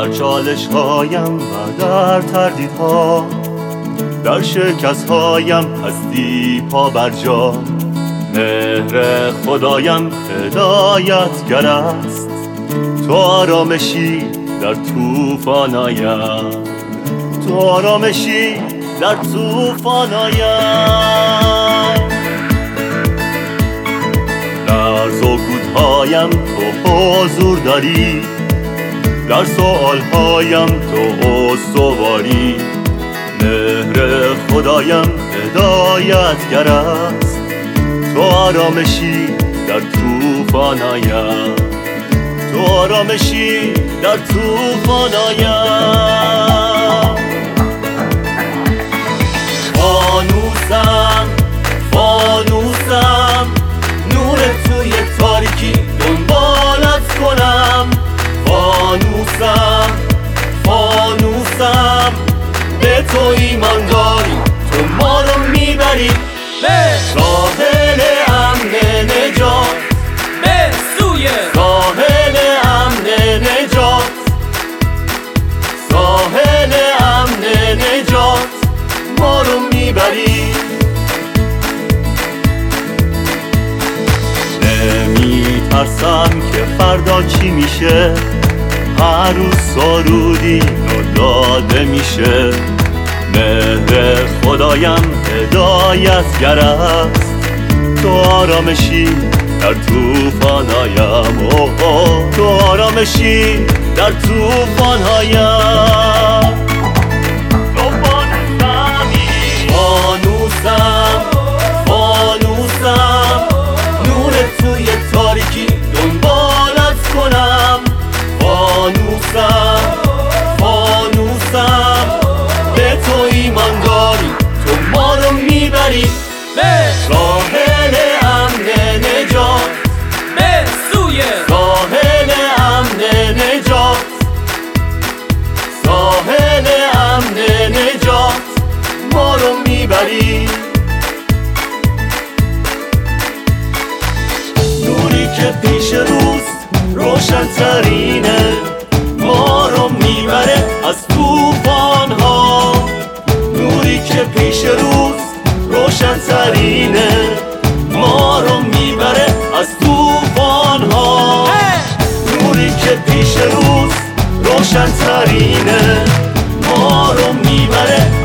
چالش هایم و در تردیدها، در شکست هایم هستی پا بر جا. مهر خدایم هدایتگر است، تو آرامشی در طوفانایم، تو آرامشی در طوفانایم. در سکوتهایم تو حضور داری، در سؤالهایم تو استواری. مهر خدایم هدایتگر است، تو آرامشی در طوفانایم، تو آرامشی در طوفانایم. فانوسم فانوسم، نور توی تاریکی دنبالت کنم. فانوسم فانوسم، به تو ایمان داری، تو ما رو میبری به ساحل امن نجات، به سوی ساحل امن نجات، ساحل امن نجات ما رو میبری. نمیترسم که فردا چی میشه، هر روز سرودی رو داده میشه. مهر خدایم هدایتگر است، تو آرامشی در طوفانایم. تو آرامشی در طوفانایم. فانوسم فانوسم، نور توی تاریکی دنبالت کنم. فانوسم فانوسم، به تو ایمان داری، تو ما رو میبری به ساحل امن نجات، به سوی ساحل امن نجات، ساحل امن نجات ما رو میبری. نوری که پیش روز روشن ترینه، ما رو میبره از طوفان ها. نوری که پیش روز روشن ترینه، ما رو میبره از طوفان ها. نوری که پیش روز روشن ترینه، ما رو میبره